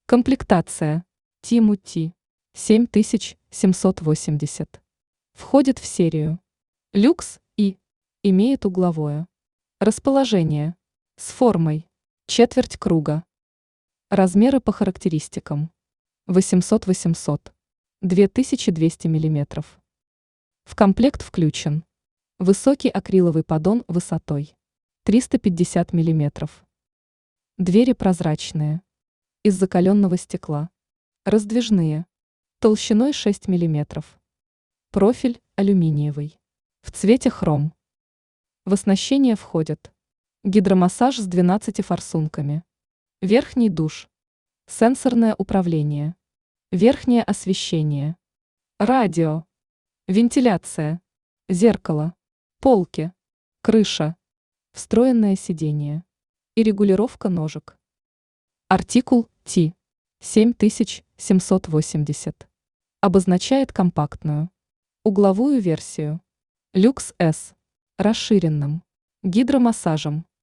Комплектация Ти-Мути 7780. Входит в серию люкс и имеет угловое расположение с формой четверть круга. Размеры по характеристикам 800-800, 2200 мм. В комплект включен высокий акриловый поддон высотой 350 мм. Двери прозрачные, из закаленного стекла, раздвижные, толщиной 6 мм. Профиль алюминиевый, в цвете хром. В оснащение входят гидромассаж с 12 форсунками, верхний душ, сенсорное управление, верхнее освещение, радио, вентиляция, зеркало, полки, крыша, встроенное сиденье и регулировка ножек. Артикул Ти-7780 обозначает компактную угловую версию люкс С расширенным гидромассажем